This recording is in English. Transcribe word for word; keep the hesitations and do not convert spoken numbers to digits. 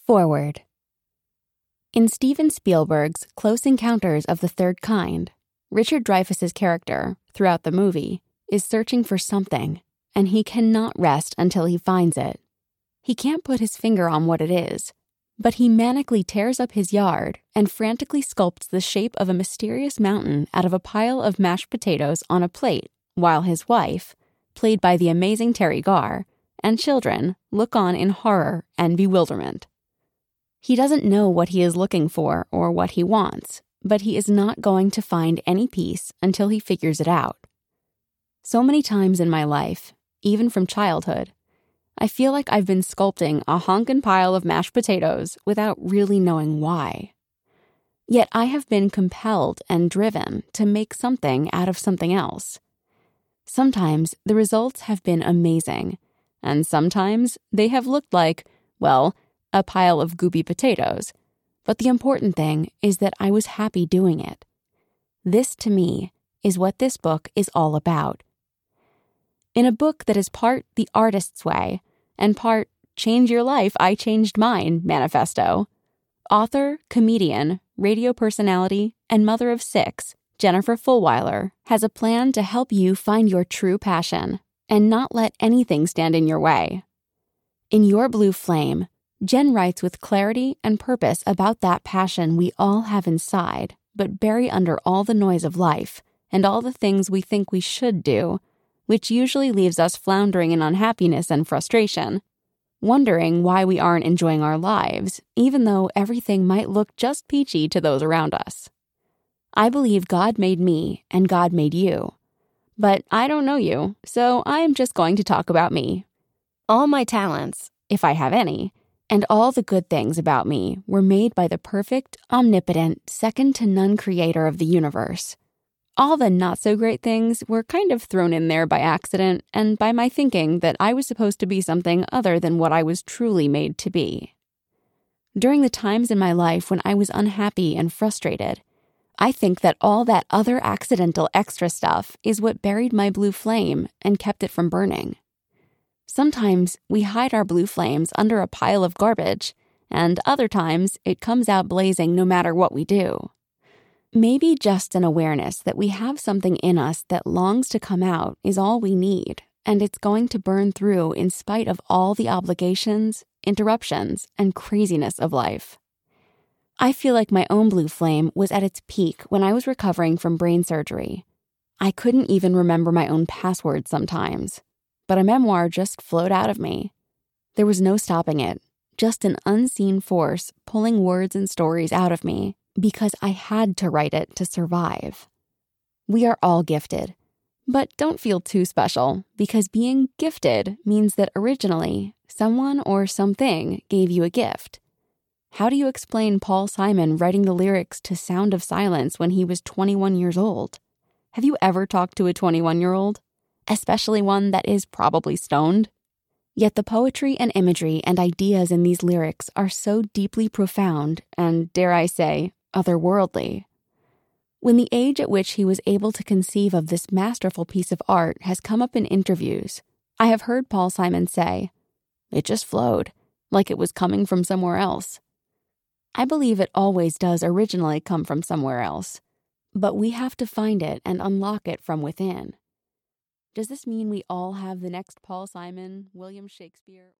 Forward. In Steven Spielberg's Close Encounters of the Third Kind, Richard Dreyfuss's character, throughout the movie, is searching for something, and he cannot rest until he finds it. He can't put his finger on what it is, but he manically tears up his yard and frantically sculpts the shape of a mysterious mountain out of a pile of mashed potatoes on a plate, while his wife, played by the amazing Terry Garr, and children look on in horror and bewilderment. He doesn't know what he is looking for or what he wants, but he is not going to find any peace until he figures it out. So many times in my life, even from childhood, I feel like I've been sculpting a honkin' pile of mashed potatoes without really knowing why. Yet I have been compelled and driven to make something out of something else. Sometimes the results have been amazing, and sometimes they have looked like, well, a pile of goopy potatoes. But the important thing is that I was happy doing it. This, to me, is what this book is all about. In a book that is part The Artist's Way and part Change Your Life, I Changed Mine manifesto, author, comedian, radio personality, and mother of six, Jennifer Fulwiler, has a plan to help you find your true passion and not let anything stand in your way. In Your Blue Flame, Jen writes with clarity and purpose about that passion we all have inside, but bury under all the noise of life and all the things we think we should do, which usually leaves us floundering in unhappiness and frustration, wondering why we aren't enjoying our lives, even though everything might look just peachy to those around us. I believe God made me and God made you, but I don't know you, so I'm just going to talk about me. All my talents, if I have any, and all the good things about me were made by the perfect, omnipotent, second-to-none creator of the universe. All the not-so-great things were kind of thrown in there by accident and by my thinking that I was supposed to be something other than what I was truly made to be. During the times in my life when I was unhappy and frustrated, I think that all that other accidental extra stuff is what buried my blue flame and kept it from burning. Sometimes we hide our blue flames under a pile of garbage, and other times it comes out blazing no matter what we do. Maybe just an awareness that we have something in us that longs to come out is all we need, and it's going to burn through in spite of all the obligations, interruptions, and craziness of life. I feel like my own blue flame was at its peak when I was recovering from brain surgery. I couldn't even remember my own password sometimes, but a memoir just flowed out of me. There was no stopping it, just an unseen force pulling words and stories out of me because I had to write it to survive. We are all gifted, but don't feel too special because being gifted means that originally someone or something gave you a gift. How do you explain Paul Simon writing the lyrics to Sound of Silence when he was twenty-one years old? Have you ever talked to a twenty-one-year-old? Especially one that is probably stoned? Yet the poetry and imagery and ideas in these lyrics are so deeply profound and, dare I say, otherworldly. When the age at which he was able to conceive of this masterful piece of art has come up in interviews, I have heard Paul Simon say, "It just flowed, like it was coming from somewhere else." I believe it always does originally come from somewhere else, but we have to find it and unlock it from within. Does this mean we all have the next Paul Simon, William Shakespeare?